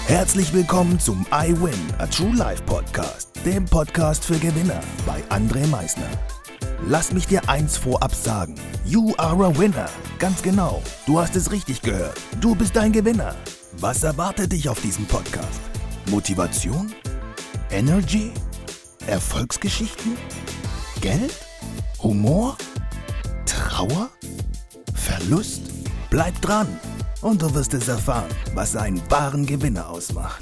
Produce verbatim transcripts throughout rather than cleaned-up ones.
Herzlich willkommen zum I Win, a True Life Podcast, dem Podcast für Gewinner bei André Meisner. Lass mich dir eins vorab sagen, you are a winner. Ganz genau, du hast es richtig gehört, du bist ein Gewinner. Was erwartet dich auf diesem Podcast? Motivation? Energy? Erfolgsgeschichten? Geld? Humor? Trauer? Verlust? Bleib dran und du wirst es erfahren, was einen wahren Gewinner ausmacht.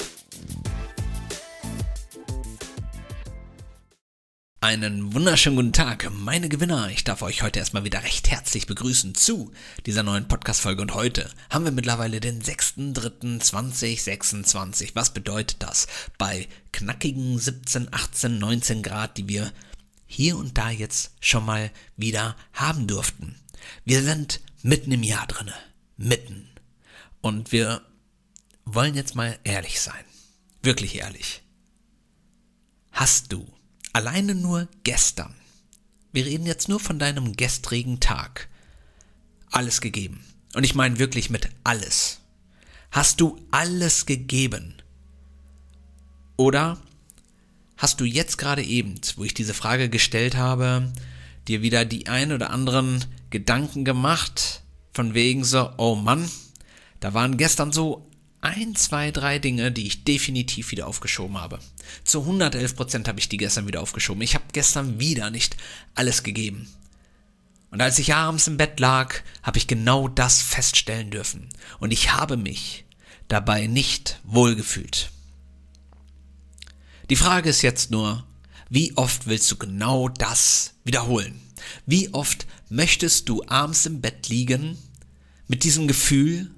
Einen wunderschönen guten Tag, meine Gewinner. Ich darf euch heute erstmal wieder recht herzlich begrüßen zu dieser neuen Podcast-Folge. Und heute haben wir mittlerweile den sechster dritter zweitausendsechsundzwanzig. Was bedeutet das? Bei knackigen siebzehn, achtzehn, neunzehn Grad, die wir hier und da jetzt schon mal wieder haben durften. Wir sind mitten im Jahr drinne. Mitten. Und wir wollen jetzt mal ehrlich sein. Wirklich ehrlich. Hast du alleine nur gestern, wir reden jetzt nur von deinem gestrigen Tag, alles gegeben? Und ich meine wirklich mit alles. Hast du alles gegeben? Oder hast du jetzt gerade eben, wo ich diese Frage gestellt habe, dir wieder die ein oder anderen Gedanken gemacht, von wegen so, oh Mann, da waren gestern so ein, zwei, drei Dinge, die ich definitiv wieder aufgeschoben habe. Zu hundertelf Prozent habe ich die gestern wieder aufgeschoben. Ich habe gestern wieder nicht alles gegeben. Und als ich abends im Bett lag, habe ich genau das feststellen dürfen. Und ich habe mich dabei nicht wohlgefühlt. Die Frage ist jetzt nur, wie oft willst du genau das wiederholen? Wie oft möchtest du abends im Bett liegen mit diesem Gefühl,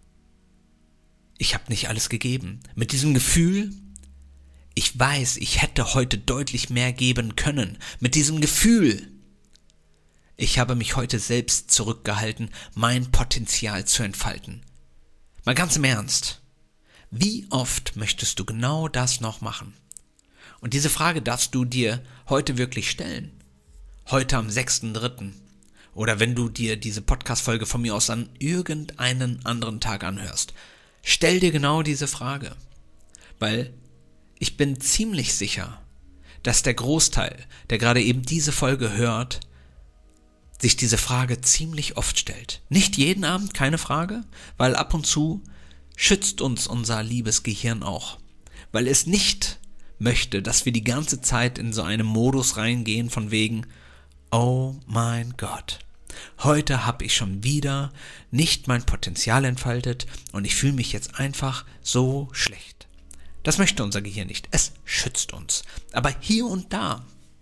ich habe nicht alles gegeben. Mit diesem Gefühl, ich weiß, ich hätte heute deutlich mehr geben können. Mit diesem Gefühl, ich habe mich heute selbst zurückgehalten, mein Potenzial zu entfalten. Mal ganz im Ernst, wie oft möchtest du genau das noch machen? Und diese Frage darfst du dir heute wirklich stellen. Heute am sechster dritter Oder wenn du dir diese Podcast-Folge von mir aus an irgendeinen anderen Tag anhörst. Stell dir genau diese Frage, weil ich bin ziemlich sicher, dass der Großteil, der gerade eben diese Folge hört, sich diese Frage ziemlich oft stellt. Nicht jeden Abend, keine Frage, weil ab und zu schützt uns unser liebes Gehirn auch, weil es nicht möchte, dass wir die ganze Zeit in so einen Modus reingehen von wegen, oh mein Gott. Heute habe ich schon wieder nicht mein Potenzial entfaltet und ich fühle mich jetzt einfach so schlecht. Das möchte unser Gehirn nicht. Es schützt uns. Aber hier und da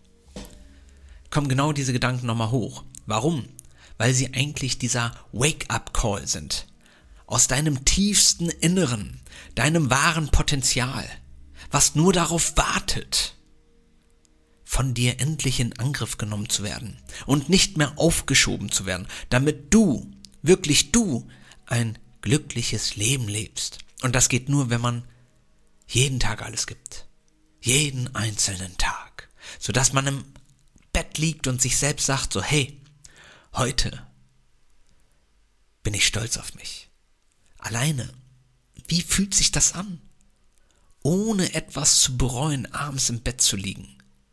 kommen genau diese Gedanken nochmal hoch. Warum? Weil sie eigentlich dieser Wake-up-Call sind. Aus deinem tiefsten Inneren, deinem wahren Potenzial, was nur darauf wartet, von dir endlich in Angriff genommen zu werden und nicht mehr aufgeschoben zu werden, damit du, wirklich du, ein glückliches Leben lebst. Und das geht nur, wenn man jeden Tag alles gibt. Jeden einzelnen Tag. Sodass man im Bett liegt und sich selbst sagt so, hey, heute bin ich stolz auf mich. Alleine. Wie fühlt sich das an? Ohne etwas zu bereuen, abends im Bett zu liegen.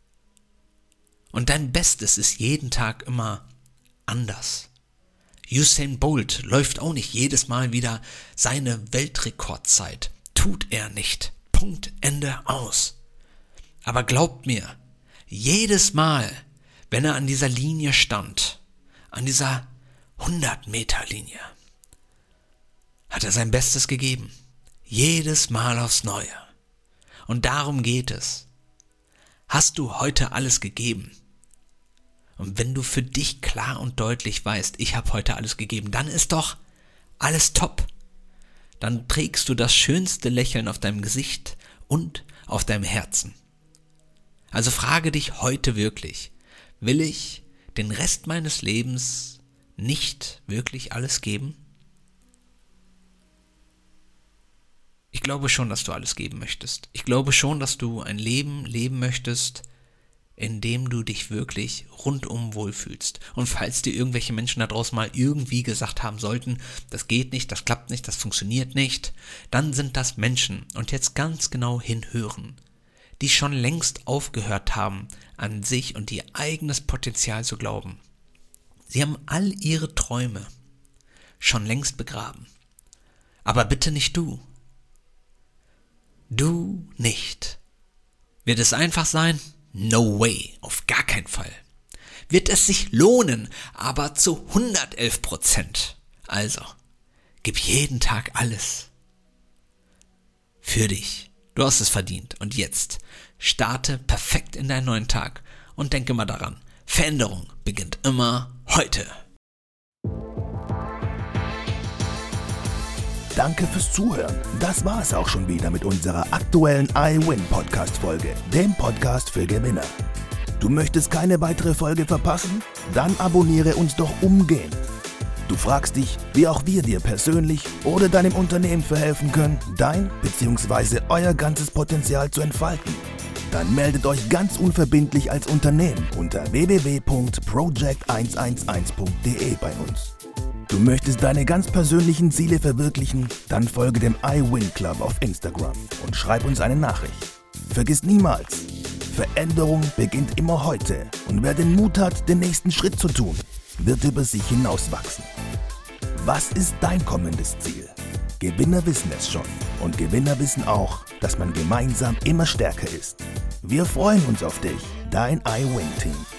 Und dein Bestes ist jeden Tag immer anders. Usain Bolt läuft auch nicht jedes Mal wieder seine Weltrekordzeit. Tut er nicht. Punkt, Ende, aus. Aber glaubt mir, jedes Mal, wenn er an dieser Linie stand, an dieser hundert Meter Linie, hat er sein Bestes gegeben. Jedes Mal aufs Neue. Und darum geht es. Hast du heute alles gegeben? Und wenn du für dich klar und deutlich weißt, ich habe heute alles gegeben, dann ist doch alles top. Dann trägst du das schönste Lächeln auf deinem Gesicht und auf deinem Herzen. Also frage dich heute wirklich, will ich den Rest meines Lebens nicht wirklich alles geben? Ich glaube schon, dass du alles geben möchtest. Ich glaube schon, dass du ein Leben leben möchtest, in dem du dich wirklich rundum wohlfühlst. Und falls dir irgendwelche Menschen da draußen mal irgendwie gesagt haben sollten, das geht nicht, das klappt nicht, das funktioniert nicht, dann sind das Menschen, und jetzt ganz genau hinhören, die schon längst aufgehört haben, an sich und ihr eigenes Potenzial zu glauben. Sie haben all ihre Träume schon längst begraben. Aber bitte nicht du. Du nicht. Wird es einfach sein? No way, auf gar keinen Fall. Wird es sich lohnen, aber zu hundertelf Prozent. Also, gib jeden Tag alles. Für dich. Du hast es verdient. Und jetzt, starte perfekt in deinen neuen Tag und denke mal daran, Veränderung beginnt immer heute. Danke fürs Zuhören. Das war es auch schon wieder mit unserer aktuellen iWin-Podcast-Folge, dem Podcast für Gewinner. Du möchtest keine weitere Folge verpassen? Dann abonniere uns doch umgehend. Du fragst dich, wie auch wir dir persönlich oder deinem Unternehmen verhelfen können, dein bzw. euer ganzes Potenzial zu entfalten. Dann meldet euch ganz unverbindlich als Unternehmen unter w w w punkt project eins eins eins punkt d e bei uns. Du möchtest deine ganz persönlichen Ziele verwirklichen? Dann folge dem iWin Club auf Instagram und schreib uns eine Nachricht. Vergiss niemals, Veränderung beginnt immer heute, und wer den Mut hat, den nächsten Schritt zu tun, wird über sich hinauswachsen. Was ist dein kommendes Ziel? Gewinner wissen es schon, und Gewinner wissen auch, dass man gemeinsam immer stärker ist. Wir freuen uns auf dich, dein iWin-Team.